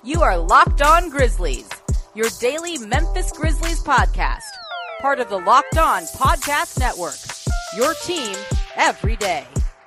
You are Locked On Grizzlies, your daily Memphis Grizzlies podcast. Part of the Locked On Podcast Network, your team every day.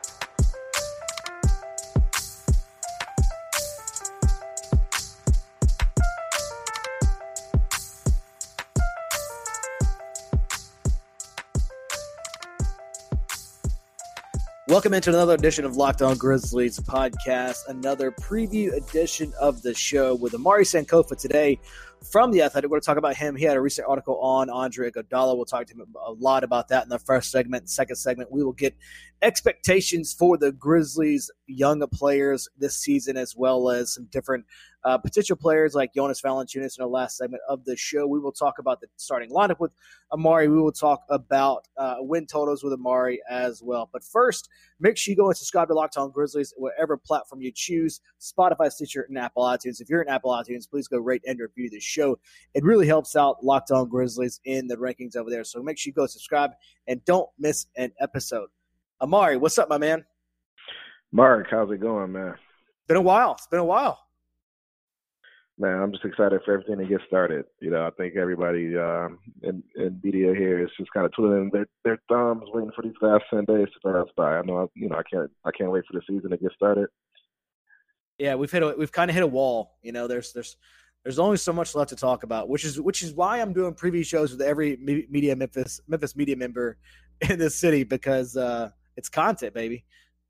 Welcome into another edition of Locked On Grizzlies podcast, another preview edition of the show with Amari Sankofa today from The Athletic. We're going to talk about him. He had a recent article on Andre Iguodala. We'll talk to him a lot about that in the first segment. Second segment, we will get expectations for the Grizzlies' young players this season, as well as some different potential players like Jonas Valanciunas in the last segment of the show. We will talk about the starting lineup with Amari. We will talk about win totals with Amari as well. But first, make sure you go and subscribe to Locked On Grizzlies, whatever platform you choose, Spotify, Stitcher, and Apple iTunes. If you're in Apple iTunes, please go rate and review the show. It really helps out Locked On Grizzlies in the rankings over there. So make sure you go subscribe and don't miss an episode. Amari, what's up, my man? Mark, how's it going, man? It's been a while. Man, I'm just excited for everything to get started. You know, I think everybody in media here is just kind of twiddling their thumbs, waiting for these last 10 days to pass by. I know, I can't wait for the season to get started. Yeah, we've kind of hit a wall. You know, there's only so much left to talk about, which is why I'm doing preview shows with every Memphis media member in this city, because it's content, baby.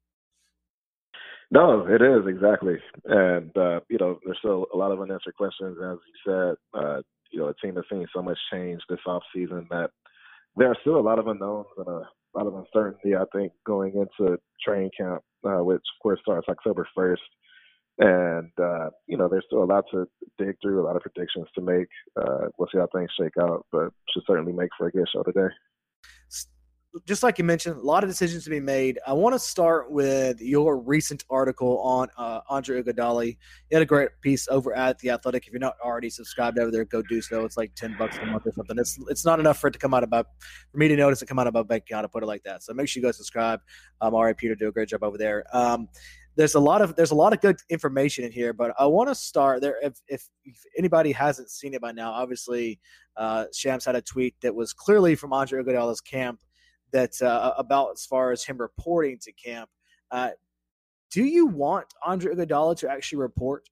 No, it is, exactly. And, there's still a lot of unanswered questions. As you said, a team has seen so much change this offseason that there are still a lot of unknowns and a lot of uncertainty, I think, going into training camp, which, of course, starts October 1st. And, there's still a lot to dig through, a lot of predictions to make. We'll see how things shake out, but should certainly make for a good show today. Just like you mentioned, a lot of decisions to be made. I want to start with your recent article on Andre Iguodala. You had a great piece over at The Athletic. If you're not already subscribed over there, go do so. It's like $10 a month or something. It's not enough for it to come out about – for me to notice it come out about bank account, to put it like that. So make sure you go subscribe. R.I. Peter, do a great job over there. There's a lot of good information in here, but I want to start there. If anybody hasn't seen it by now, obviously Shams had a tweet that was clearly from Andre Iguodala's camp, that's about as far as him reporting to camp. Do you want Andre Iguodala to actually report?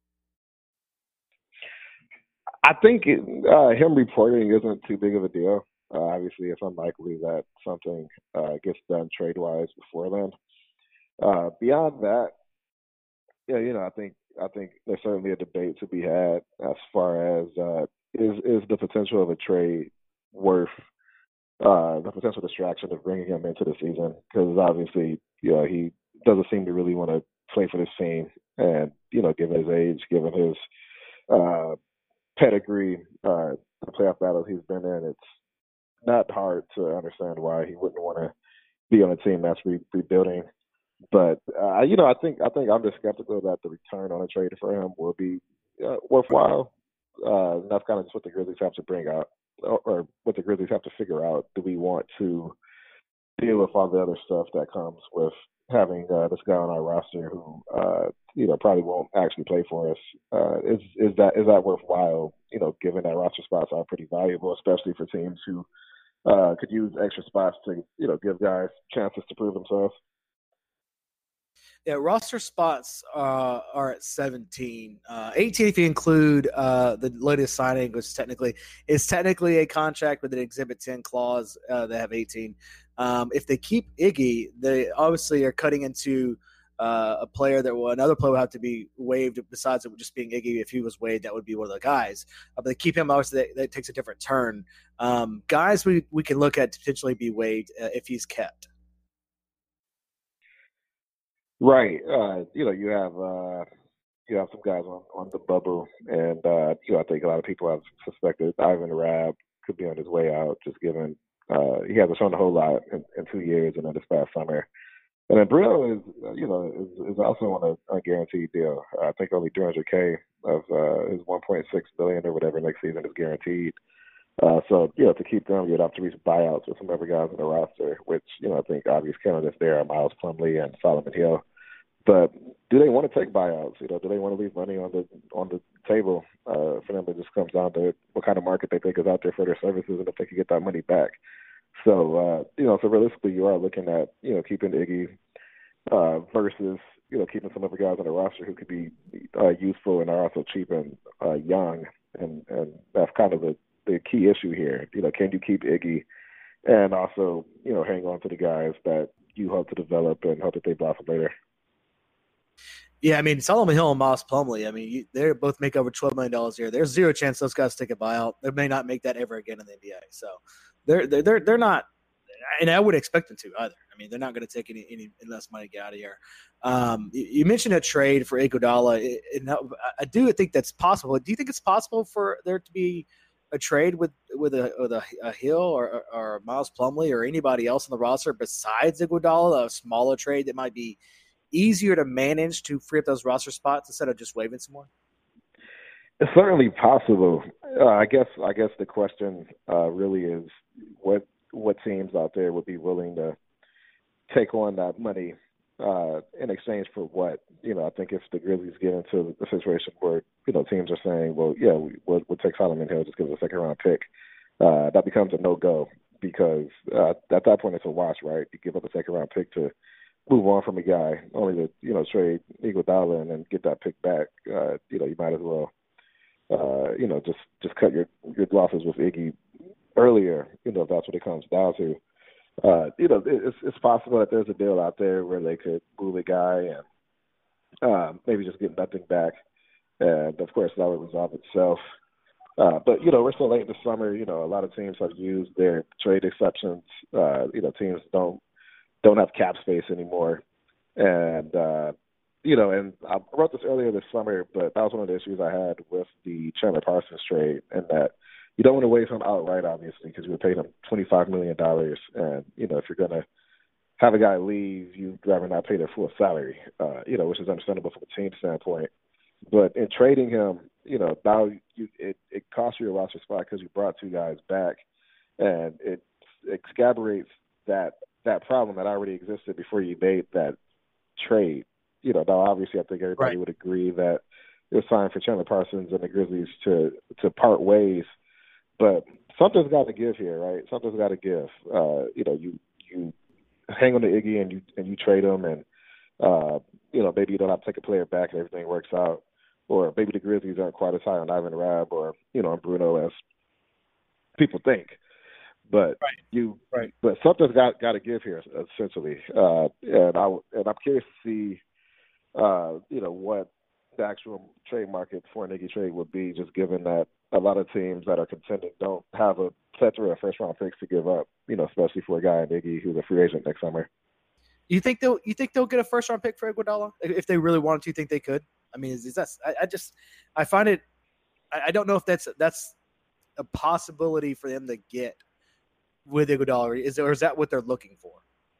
I think him reporting isn't too big of a deal. Obviously, it's unlikely that something gets done trade-wise before then. Beyond that, I think there's certainly a debate to be had as far as is the potential of a trade worth the potential distraction of bringing him into the season, because obviously, he doesn't seem to really want to play for this team, and given his age, given his pedigree, the playoff battles he's been in, it's not hard to understand why he wouldn't want to be on a team that's rebuilding. But I think I'm just skeptical that the return on a trade for him will be worthwhile. That's kind of just what the Grizzlies have to bring out, or what the Grizzlies have to figure out. Do we want to deal with all the other stuff that comes with having this guy on our roster who, probably won't actually play for us? Is that worthwhile? Given that roster spots are pretty valuable, especially for teams who could use extra spots to, give guys chances to prove themselves. Yeah, roster spots are at 17. 18 if you include the latest signing, which is technically a contract with an Exhibit 10 clause. They have 18. If they keep Iggy, they obviously are cutting into a player another player would have to be waived besides it just being Iggy. If he was waived, that would be one of the guys. But they keep him, obviously that takes a different turn. Guys we can look at to potentially be waived if he's kept. Right. You have some guys on the bubble, and I think a lot of people have suspected Ivan Rabb could be on his way out, just given he hasn't shown a whole lot in 2 years, and then this past summer. And then Brillo is also on a guaranteed deal. I think only $300K of his $1.6 billion or whatever next season is guaranteed. So to keep them, you'd have to reach buyouts with some other guys on the roster, which I think obvious candidates there are Miles Plumlee and Solomon Hill. But do they want to take buyouts? Do they want to leave money on the table for them? It just comes down to what kind of market they think is out there for their services and if they can get that money back. So, so realistically, you are looking at, keeping Iggy versus, keeping some other guys on the roster who could be useful and are also cheap and young. And that's kind of the key issue here. Can you keep Iggy and also, hang on to the guys that you hope to develop and hope that they blossom later? Yeah, I mean, Solomon Hill and Miles Plumlee, I mean, they both make over $12 million a year. There's zero chance those guys take a buyout. They may not make that ever again in the NBA. So they're not, and I wouldn't expect them to either. I mean, they're not going to take any less money to get out of here. You mentioned a trade for Iguodala, and I do think that's possible. Do you think it's possible for there to be a trade with a Hill or Miles Plumlee or anybody else on the roster besides Iguodala, a smaller trade that might be easier to manage to free up those roster spots instead of just waiving some more? It's certainly possible. I guess the question really is what teams out there would be willing to take on that money in exchange for what? I think if the Grizzlies get into a situation where teams are saying, well, yeah, we'll take Solomon Hill, just give us a second round pick, that becomes a no-go because at that point it's a wash, right? You give up a second round pick to move on from a guy, only to trade Iguodala and then get that pick back. You might as well just cut your losses with Iggy earlier. If that's what it comes down to. It's possible that there's a deal out there where they could move a guy and maybe just get nothing back, and of course that would resolve itself. But we're so late in the summer. A lot of teams have used their trade exceptions. Teams don't have cap space anymore. And, and I wrote this earlier this summer, but that was one of the issues I had with the Chandler Parsons trade, and that you don't want to waive him outright, obviously, because you would pay him $25 million. And, if you're going to have a guy leave, you'd rather not pay their full salary, which is understandable from a team standpoint. But in trading him, now it costs you a roster spot because you brought two guys back, and it exacerbates that problem that already existed before you made that trade. Now obviously I think everybody would agree that it was time for Chandler Parsons and the Grizzlies to part ways, but something's got to give here, right? Something's got to give. You hang on to Iggy and you trade him, and maybe you don't have to take a player back and everything works out, or maybe the Grizzlies aren't quite as high on Ivan Rabb or on Bruno as people think. But but something's got to give here, essentially, and I'm curious to see, what the actual trade market for an Iggy trade would be, just given that a lot of teams that are contending don't have a plethora of first round picks to give up, especially for a guy in Iggy who's a free agent next summer. You think they'll get a first round pick for Iguodala if they really wanted to? You think they could? I mean, I find it. I don't know if that's a possibility for them to get with Iguodala, or is that what they're looking for?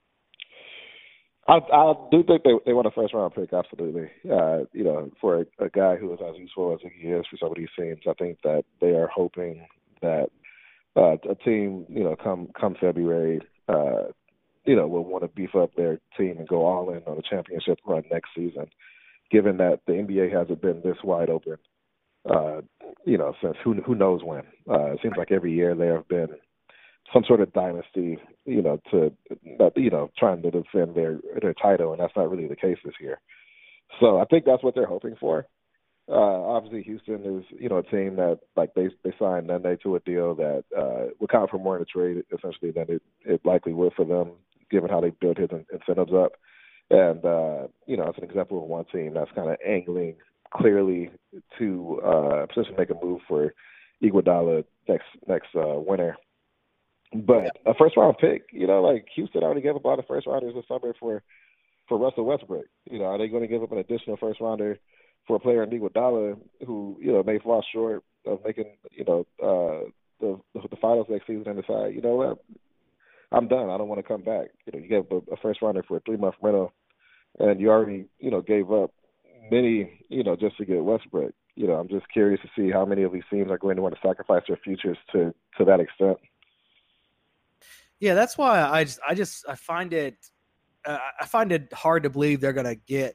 I do think they want a first round pick, absolutely. For a guy who is as useful as he is for some of these teams, I think that they are hoping that a team, come February, will want to beef up their team and go all in on a championship run next season, given that the NBA hasn't been this wide open, since who knows when. It seems like every year there have been some sort of dynasty, trying to defend their title, and that's not really the case this year. So I think that's what they're hoping for. Obviously, Houston is, a team that they signed Nene to a deal that would count for more in the trade, essentially, than it likely would for them, given how they built his incentives up. And it's an example of one team that's kind of angling clearly to potentially make a move for Iguodala next winter. But a first round pick, Houston already gave up a lot of first rounders this summer for Russell Westbrook. Are they going to give up an additional first rounder for a player in Iguodala who, may fall short of making, the finals next season and decide, what, I'm done. I don't want to come back. You gave up a first rounder for a 3-month rental, and you already, gave up many, just to get Westbrook. I'm just curious to see how many of these teams are going to want to sacrifice their futures to that extent. Yeah, that's why I find it hard to believe they're going to get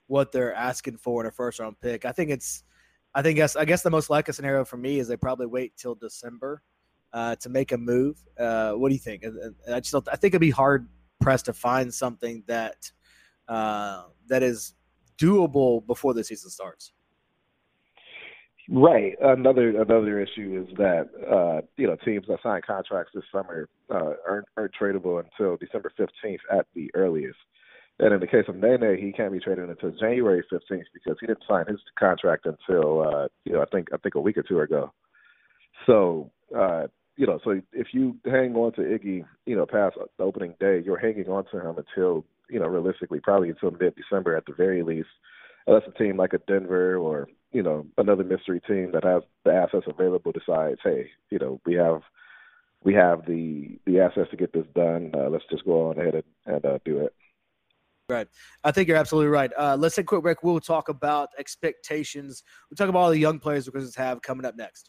what they're asking for in a first-round pick. I guess the most likely scenario for me is they probably wait till December to make a move. What do you think? I think it'd be hard pressed to find something that is doable before the season starts. Right. Another issue is that teams that sign contracts this summer aren't tradable until December 15th at the earliest. And in the case of Nene, he can't be traded until January 15th because he didn't sign his contract until I think a week or two ago. So so if you hang on to Iggy, past the opening day, you're hanging on to him until realistically probably until mid-December at the very least. Unless a team like a Denver or another mystery team that has the assets available decides, hey, we have the assets to get this done. Let's just go on ahead and do it. Right. I think you're absolutely right. Let's take a quick break. We'll talk about expectations. We'll talk about all the young players the Grizzlies have coming up next.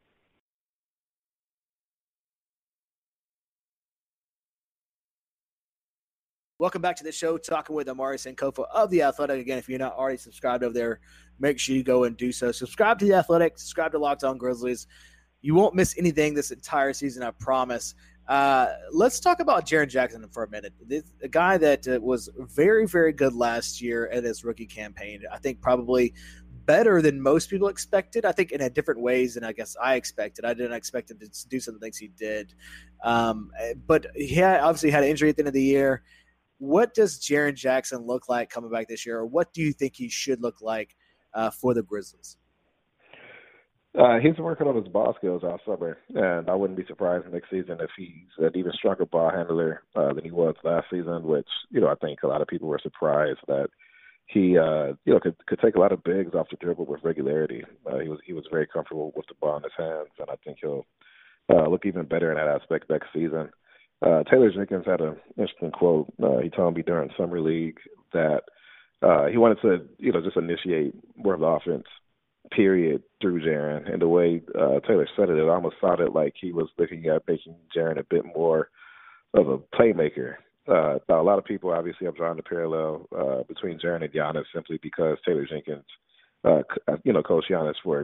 Welcome back to the show, talking with Amari Sankofa of The Athletic. Again, if you're not already subscribed over there, make sure you go and do so. Subscribe to The Athletic. Subscribe to Locked On Grizzlies. You won't miss anything this entire season, I promise. Let's talk about Jaren Jackson for a minute. A guy that was very, very good last year in his rookie campaign. I think probably better than most people expected. I think in a different ways than I guess I expected. I didn't expect him to do some of the things he did. But he obviously had an injury at the end of the year. What does Jaren Jackson look like coming back this year, or what do you think he should look like for the Grizzlies? He's working on his ball skills all summer, and I wouldn't be surprised next season if he's an even stronger ball handler than he was last season, which, I think a lot of people were surprised that he, could take a lot of bigs off the dribble with regularity. He was very comfortable with the ball in his hands, and I think he'll look even better in that aspect next season. Taylor Jenkins had an interesting quote. He told me during Summer League that he wanted to, just initiate more of the offense, period, through Jaren. And the way Taylor said it, it almost sounded like he was looking at making Jaren a bit more of a playmaker. Now, a lot of people obviously have drawn the parallel between Jaren and Giannis simply because Taylor Jenkins, Coach Giannis for,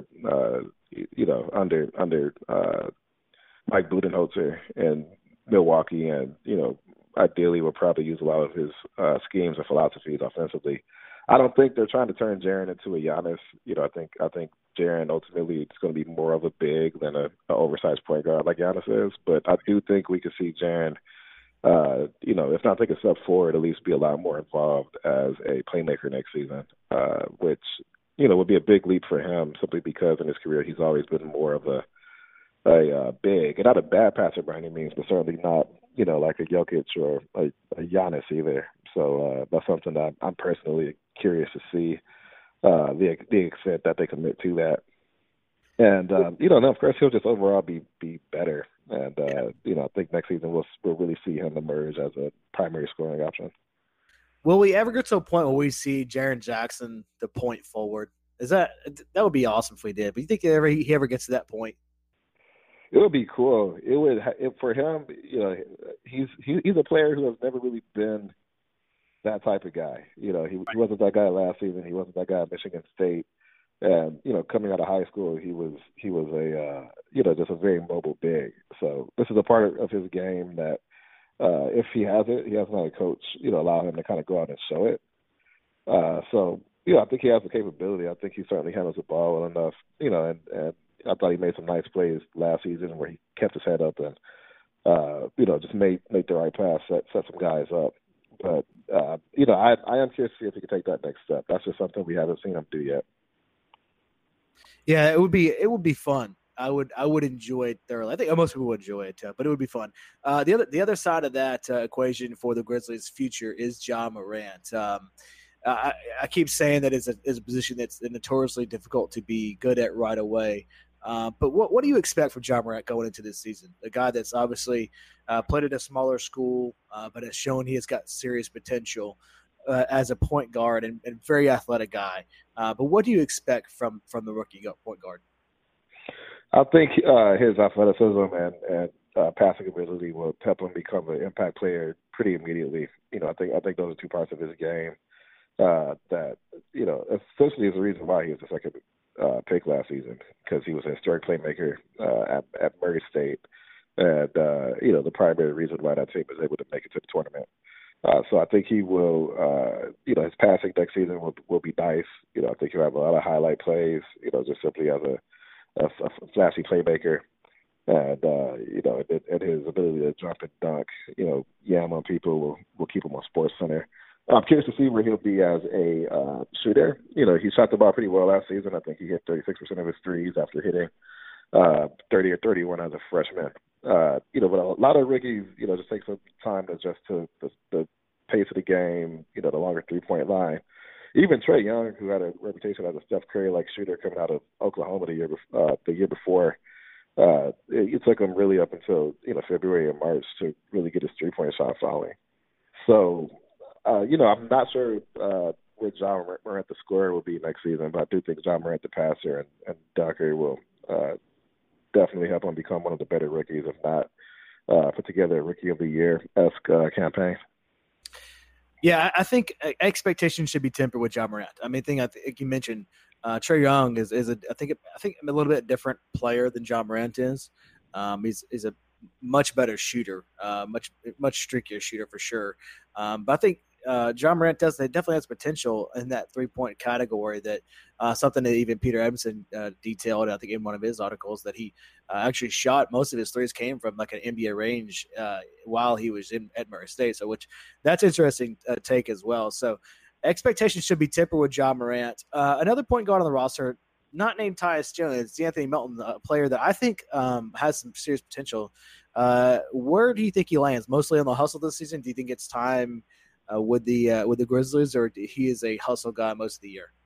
under Mike Budenholzer and Milwaukee, and ideally will probably use a lot of his schemes and philosophies offensively. I don't think they're trying to turn Jaren into a Giannis. I think Jaren ultimately is going to be more of a big than an oversized point guard like Giannis is. But I do think we could see Jaren, if not take a step forward, at least be a lot more involved as a playmaker next season, which would be a big leap for him simply because in his career he's always been more of a big, and not a bad passer by any means, but certainly not, like a Jokic or a Giannis either. So that's something that I'm personally curious to see the extent that they commit to that. And, of course, he'll just overall be better. And, I think next season we'll really see him emerge as a primary scoring option. Will we ever get to a point where we see Jaren Jackson the point forward? That would be awesome if we did. But you think he ever gets to that point? It would be cool. It would for him. He's a player who has never really been that type of guy. He wasn't that guy last season. He wasn't that guy at Michigan State. And coming out of high school, he was a just a very mobile big. So this is a part of his game that if he has it, he has another coach allow him to kind of go out and show it. So I think he has the capability. I think he certainly handles the ball well enough. And I thought he made some nice plays last season where he kept his head up and, just made the right pass, set some guys up. But, I am curious to see if he can take that next step. That's just something we haven't seen him do yet. Yeah, it would be fun. I would enjoy it thoroughly. I think most people would enjoy it, but it would be fun. The other side of that equation for the Grizzlies' future is Ja Morant. I keep saying that it's a position that's notoriously difficult to be good at right away. But what do you expect from Ja Morant going into this season? A guy that's obviously played at a smaller school, but has shown he has got serious potential as a point guard and very athletic guy. But what do you expect from the rookie point guard? I think his athleticism and passing ability will help him become an impact player pretty immediately. I think those are two parts of his game that, essentially is the reason why he was the second pick last season, because he was a historic playmaker at Murray State. And, the primary reason why that team was able to make it to the tournament. So I think he will, his passing next season will be nice. I think he'll have a lot of highlight plays, just simply as a flashy playmaker. And, and his ability to jump and dunk, yam on people will keep him on Sports Center. I'm curious to see where he'll be as a shooter. He shot the ball pretty well last season. I think he hit 36% of his threes after hitting 30 or 31 as a freshman. But a lot of rookies, just take some time to adjust to the pace of the game, the longer three-point line. Even Trae Young, who had a reputation as a Steph Curry-like shooter coming out of Oklahoma the year before, it took him really up until February and March to really get his three-point shot falling. So, I'm not sure where Ja Morant the scorer will be next season, but I do think Ja Morant the passer and dunker will definitely help him become one of the better rookies, if not put together a Rookie of the Year-esque campaign. Yeah, I think expectations should be tempered with Ja Morant. I think you mentioned Trae Young is I think a little bit different player than Ja Morant is. He's a much better shooter, much streakier shooter for sure. But I think Ja Morant definitely has potential in that 3-point category. That something that even Peter Emerson detailed, I think, in one of his articles, that he actually shot most of his threes came from like an NBA range while he was at Murray State. So, that's interesting take as well. So, expectations should be tempered with Ja Morant. Another point guard on the roster, not named Tyus Jones, Anthony Melton, a player that I think has some serious potential. Where do you think he lands? Mostly on the hustle this season? Do you think it's time with the Grizzlies, or he is a hustle guy most of the year?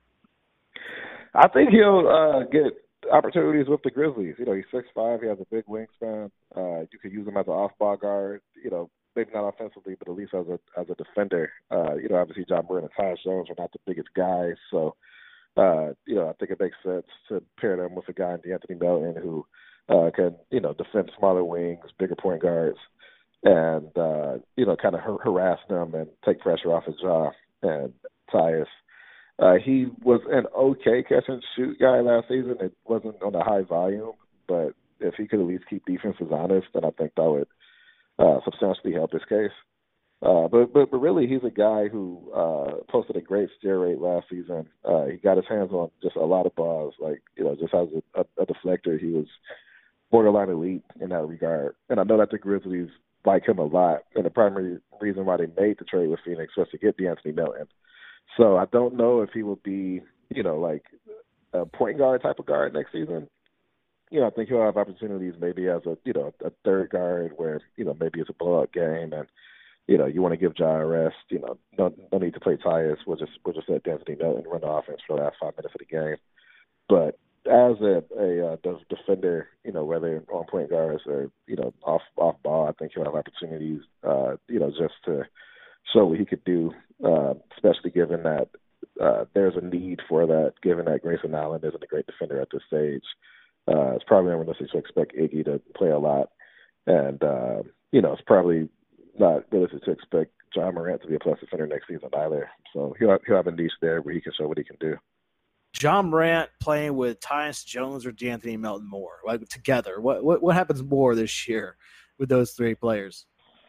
I think he'll get opportunities with the Grizzlies. He's 6'5", he has a big wingspan. You could use him as an off-ball guard. Maybe not offensively, but at least as a defender. Obviously John Morant and Tyus Jones are not the biggest guys, so I think it makes sense to pair them with a guy in Anthony Melton who can defend smaller wings, bigger point guards, and kind of harass them and take pressure off of Ja and Tyus. He was an okay catch and shoot guy last season. It wasn't on a high volume, but if he could at least keep defenses honest, then I think that would substantially help his case. But really, he's a guy who posted a great steal rate last season. He got his hands on just a lot of balls. Just as a deflector, he was borderline elite in that regard. And I know that the Grizzlies like him a lot, and the primary reason why they made the trade with Phoenix was to get Anthony Melton. So I don't know if he will be, like a point guard type of guard next season. I think he'll have opportunities maybe as a third guard where, maybe it's a blowout game and, you want to give Ja a rest. No need to play Tyus. We'll just let Anthony Melton run the offense for the last 5 minutes of the game. But as a defender, whether on point guards or, off ball, I think he'll have opportunities, just to show what he could do, especially given that there's a need for that, given that Grayson Allen isn't a great defender at this stage. It's probably unrealistic to expect Iggy to play a lot. And, it's probably not realistic to expect Ja Morant to be a plus defender next season either. So he'll have a niche there where he can show what he can do. Ja Morant playing with Tyus Jones or D'Anthony Melton more, like together? What happens more this year with those three players?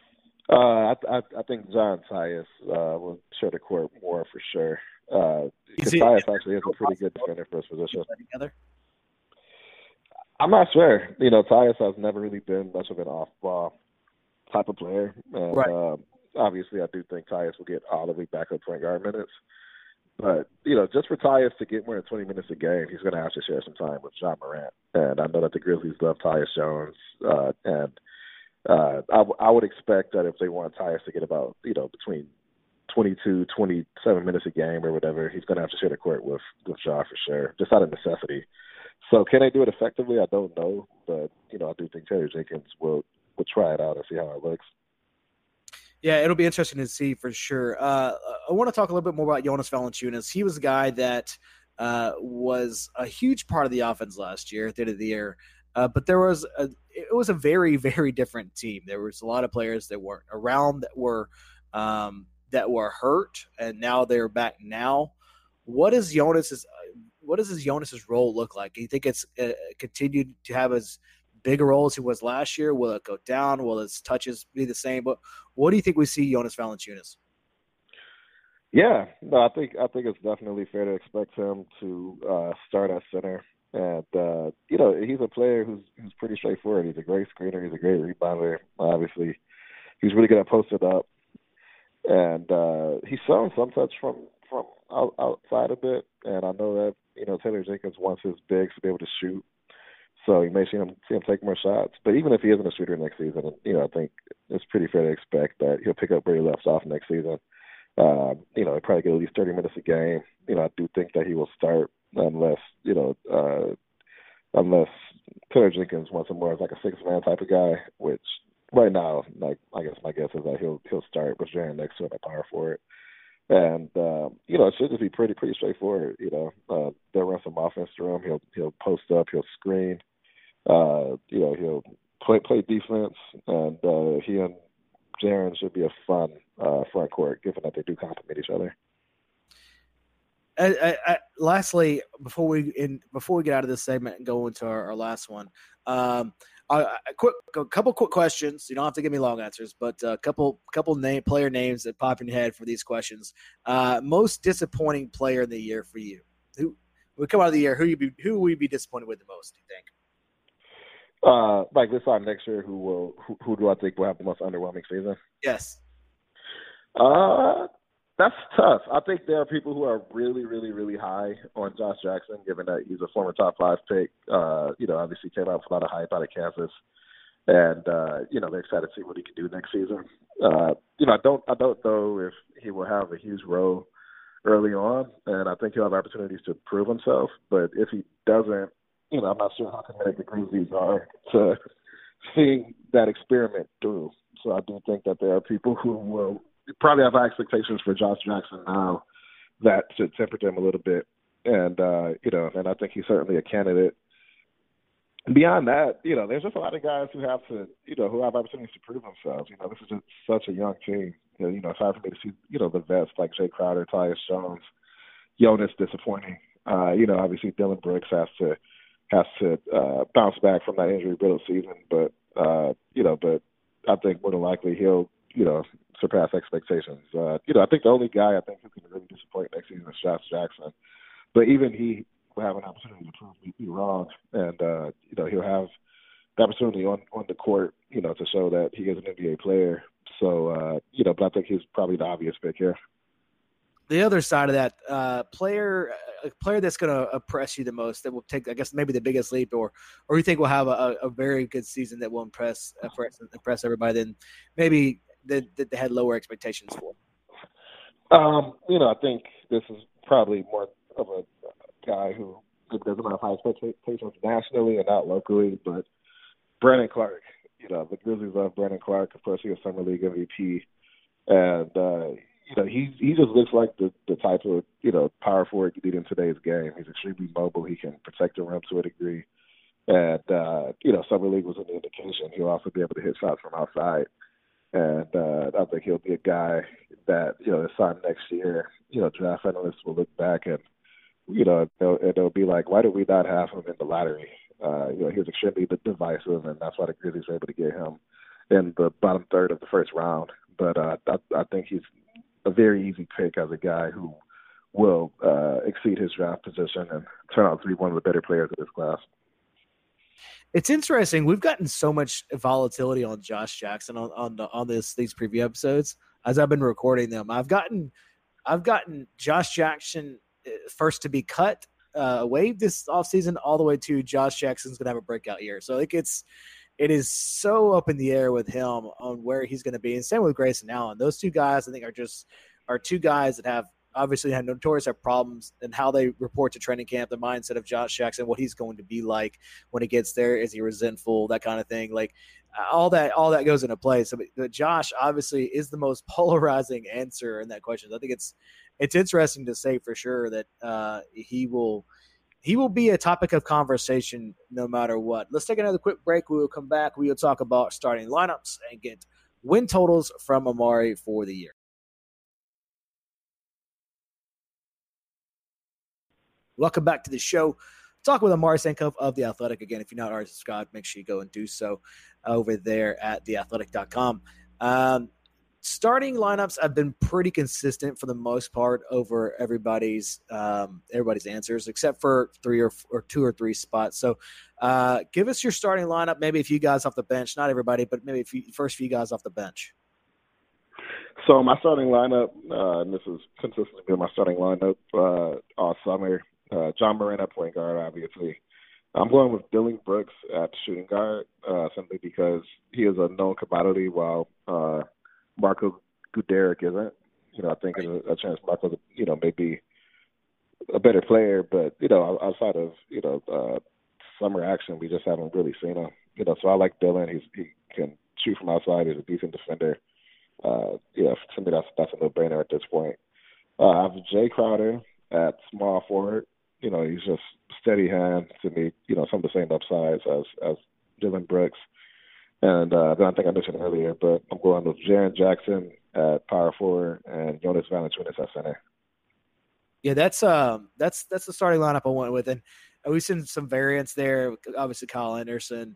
I think Ja and Tyus will share the court more for sure. Because Tyus actually is a pretty good defender for his position. Together? I'm not sure. Tyus has never really been much of an off-ball type of player. And, right. Obviously, I do think Tyus will get all of the backup point guard minutes. But, just for Tyus to get more than 20 minutes a game, he's going to have to share some time with Ja Morant. And I know that the Grizzlies love Tyus Jones. I would expect that if they want Tyus to get about, between 22, 27 minutes a game or whatever, he's going to have to share the court with Ja for sure, just out of necessity. So can they do it effectively? I don't know. But, I do think Taylor Jenkins will try it out and see how it looks. Yeah, it'll be interesting to see for sure. I want to talk a little bit more about Jonas Valanciunas. He was a guy that was a huge part of the offense last year at the end of the year. But it was a very, very different team. There was a lot of players that weren't around that were that were hurt, and now they're back now. What is Jonas's role look like? Do you think it's continued to have as big a role as he was last year? Will it go down? Will his touches be the same? But what do you think we see Jonas Valanciunas? Yeah, no, I think it's definitely fair to expect him to start at center. And he's a player who's pretty straightforward. He's a great screener. He's a great rebounder. Obviously, he's really good at posting up, and he's shown some touch from outside a bit. And I know that Taylor Jenkins wants his bigs to be able to shoot, so you may see him take more shots. But even if he isn't a shooter next season, I think it's pretty fair to expect that he'll pick up where he left off next season. He'll probably get at least 30 minutes a game. I do think that he will start unless Taylor Jenkins wants him more as like a six-man type of guy, which right now, like I guess my guess is that he'll start with Jaren next to him at power forward. And it should just be pretty straightforward. They'll run some offense through him. He'll post up. He'll screen. He'll play defense, and he and Jaren should be a fun front court, given that they do complement each other. Lastly, before we get out of this segment and go into our last one, a couple quick questions. You don't have to give me long answers, but a couple player names that pop in your head for these questions. Most disappointing player of the year for you? Who we come out of the year? Who will you be disappointed with the most? Do you think? Like this time next year, who do I think will have the most underwhelming season? Yes. That's tough. I think there are people who are really, really, really high on Josh Jackson, given that he's a former top 5 pick. Obviously came out with a lot of hype out of Kansas, and they're excited to see what he can do next season. I don't know if he will have a huge role early on, and I think he'll have opportunities to prove himself. But if he doesn't, I'm not sure how committed the Grizzlies are to seeing that experiment through. So I do think that there are people who will probably have high expectations for Josh Jackson now that should temper them a little bit. And, and I think he's certainly a candidate. Beyond that, there's just a lot of guys who have to, who have opportunities to prove themselves. This is just such a young team. It's hard for me to see, the vets like Jay Crowder, Tyus Jones, Jonas disappointing. Obviously Dylan Brooks has to bounce back from that injury-riddled season. But I think more than likely he'll, surpass expectations. I think the only guy I think who can really disappoint next season is Josh Jackson. But even he will have an opportunity to prove me wrong. And, he'll have the opportunity on the court, to show that he is an NBA player. So, but I think he's probably the obvious pick here. The other side of that, a player that's going to impress you the most, that will take, I guess, maybe the biggest leap, or you think will have a very good season that will impress everybody, then maybe that they had lower expectations for? I think this is probably more of a guy who doesn't have high expectations nationally and not locally, but Brandon Clark. The Grizzlies love Brandon Clark. Of course, he was Summer League MVP. And, he just looks like the type of, power forward you need in today's game. He's extremely mobile. He can protect the rim to a degree. And, Summer League was an indication. He'll also be able to hit shots from outside. And I think he'll be a guy that, this time next year, draft analysts will look back and, they'll be like, why did we not have him in the lottery? He was extremely divisive, and that's why the Grizzlies were able to get him in the bottom third of the first round. But I think he's a very easy pick as a guy who will exceed his draft position and turn out to be one of the better players of this class. It's interesting. We've gotten so much volatility on Josh Jackson on these preview episodes as I've been recording them. I've gotten Josh Jackson first to be cut, waived this offseason, all the way to Josh Jackson's going to have a breakout year. So it is so up in the air with him on where he's going to be. And same with Grayson Allen. Those two guys, I think, are two guys that have notorious problems in how they report to training camp, the mindset of Josh Jackson, what he's going to be like when he gets there. Is he resentful? That kind of thing. Like all that goes into play. So but Josh obviously is the most polarizing answer in that question. I think it's interesting to say for sure that he will be a topic of conversation no matter what. Let's take another quick break. We will come back. We will talk about starting lineups and get win totals from Amari for the year. Welcome back to the show. Talking with Amari Sankofa of The Athletic. Again, if you're not already subscribed, make sure you go and do so over there at theathletic.com. Starting lineups have been pretty consistent for the most part over everybody's answers, except for two or three spots. So give us your starting lineup, maybe a few guys off the bench. Not everybody, but maybe first few guys off the bench. So my starting lineup, and this is consistently been my starting lineup all summer. John Moran at point guard, obviously. I'm going with Dillon Brooks at shooting guard simply because he is a known commodity while Marko Guduric isn't. I think there's a chance Marko, may be a better player, but, outside of, summer action, we just haven't really seen him. So I like Dillon. He can shoot from outside. He's a decent defender. To me, that's a no-brainer at this point. I have Jay Crowder at small forward. He's just steady hand to me, some of the same upsides as Dillon Brooks. And then I think I mentioned earlier, but I'm going with Jaren Jackson at power forward and Jonas Valanciunas at center. Yeah, that's the starting lineup I went with, and we've seen some variants there. Obviously, Kyle Anderson.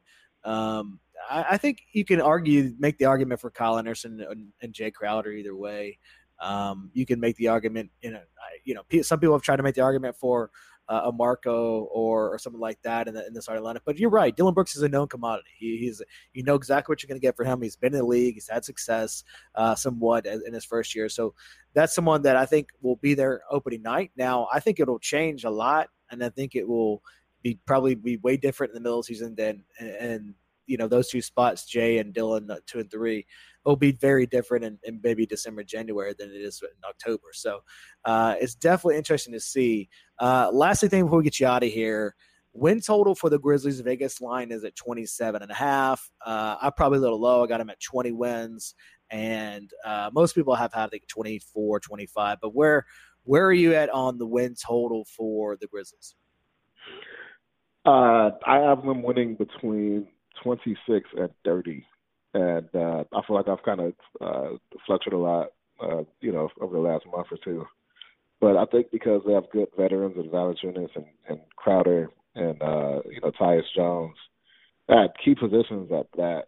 I think you can make the argument for Kyle Anderson and Jay Crowder either way. You can make the argument, some people have tried to make the argument for a Marko or something like that in the starting lineup. But you're right. Dillon Brooks is a known commodity. You know exactly what you're going to get for him. He's been in the league. He's had success somewhat in his first year. So that's someone that I think will be there opening night. Now, I think it'll change a lot, and I think it will probably be way different in the middle of the season than and those two spots, Jay and Dillon, 2 and 3, will be very different in maybe December, January than it is in October. So it's definitely interesting to see. Lastly, thing before we get you out of here, win total for the Grizzlies. Vegas line is at 27.5. I'm probably a little low. I got them at 20 wins, and most people have had, I think, 24, 25. But where are you at on the win total for the Grizzlies? I have them winning between 26 and 30. And I feel like I've kind of fluctuated a lot, over the last month or two. But I think because they have good veterans and Valanciunas and Crowder and, Tyus Jones at key positions at that,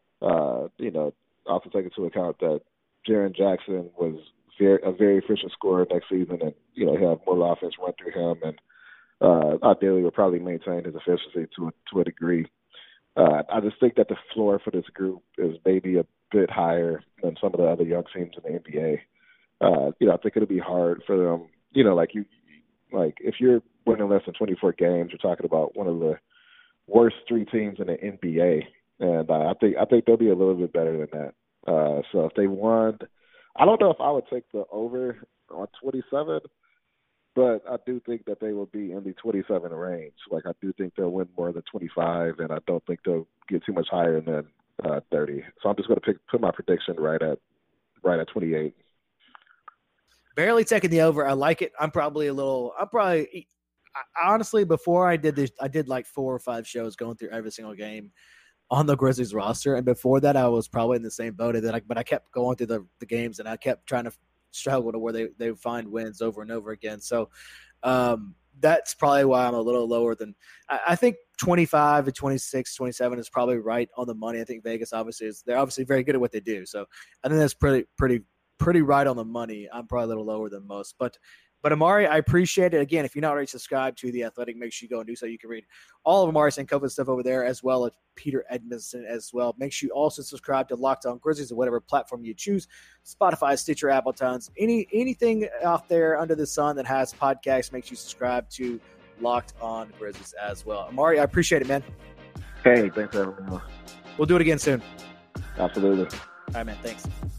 also take into account that Jaren Jackson was a very efficient scorer next season, and, he'll have more offense run through him, and ideally will probably maintain his efficiency to a degree. I just think that the floor for this group is maybe a bit higher than some of the other young teams in the NBA. I think it'll be hard for them. If you're winning less than 24 games, you're talking about one of the worst 3 teams in the NBA, and I think they'll be a little bit better than that. So if they won, I don't know if I would take the over on 27. But I do think that they will be in the 27 range. I do think they'll win more than 25, and I don't think they'll get too much higher than 30. So I'm just going to put my prediction right at 28. Barely taking the over. I like it. Honestly, before I did this, I did like 4 or 5 shows going through every single game on the Grizzlies roster. And before that, I was probably in the same boat. But I kept going through the games, and I kept trying to struggle to where they find wins over and over again. So that's probably why I'm a little lower than I think 25 to 26, 27 is probably right on the money. I think Vegas they're obviously very good at what they do. So I think that's pretty right on the money. I'm probably a little lower than most, but Amari, I appreciate it. Again, if you're not already subscribed to The Athletic, make sure you go and do so. You can read all of Amari Sankofa's stuff over there, as well as Peter Edmondson as well. Make sure you also subscribe to Locked On Grizzlies or whatever platform you choose, Spotify, Stitcher, Apple Tons, anything out there under the sun that has podcasts, make sure you subscribe to Locked On Grizzlies as well. Amari, I appreciate it, man. Hey, thanks for having me on. We'll do it again soon. Absolutely. All right, man. Thanks.